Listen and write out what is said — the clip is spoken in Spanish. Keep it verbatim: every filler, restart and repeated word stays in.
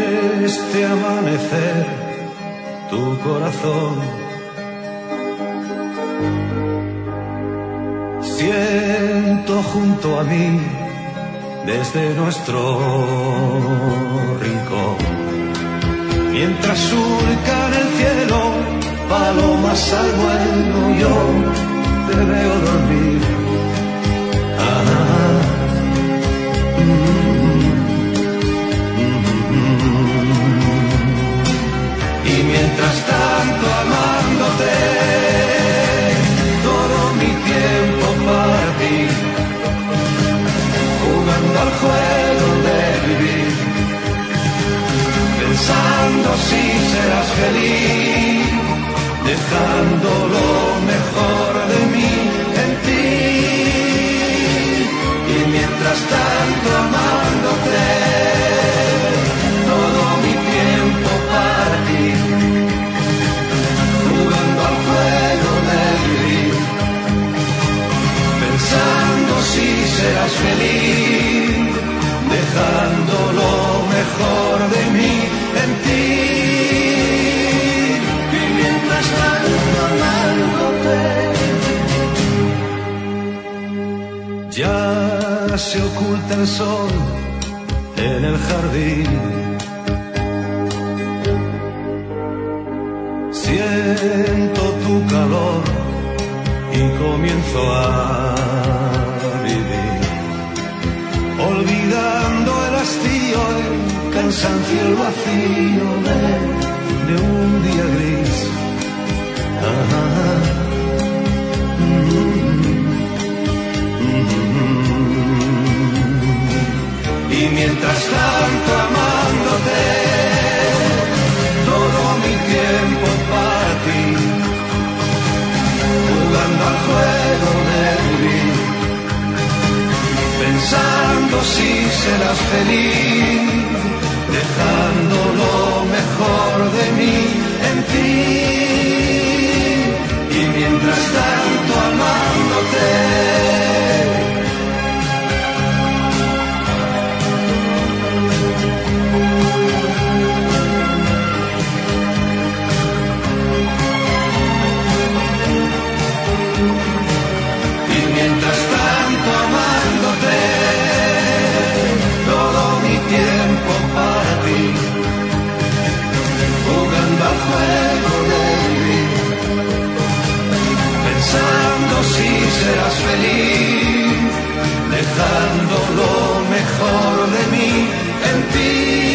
este amanecer tu corazón. Siento junto a mí desde nuestro rincón, mientras surcan el cielo palomas al vuelo, yo te veo dormir. Ah, mm, mm, mm. Y mientras tanto amándote, todo mi tiempo para ti, jugando al juego de vivir, pensando si serás feliz, dejando lo mejor de mí en ti. Y mientras tanto amándote, todo mi tiempo para ti, jugando al juego de vivir, pensando si serás feliz, dejando lo mejor de mí en ti. Y mientras tanto amándote, ya se oculta el sol en el jardín. Siento tu calor y comienzo a vivir, olvidando el hastío, el cansancio, el vacío de, de un día gris. Ah, mm, mm, mm. Y mientras tanto amándote, todo mi tiempo para ti, jugando al juego de vivir, pensando si serás feliz, dejando lo mejor de mí en ti. Y mientras tanto amándote, y mientras tanto amándote, todo mi tiempo para ti, jugando al juego de vivir, pensando si serás feliz, dejando lo mejor de mí en ti.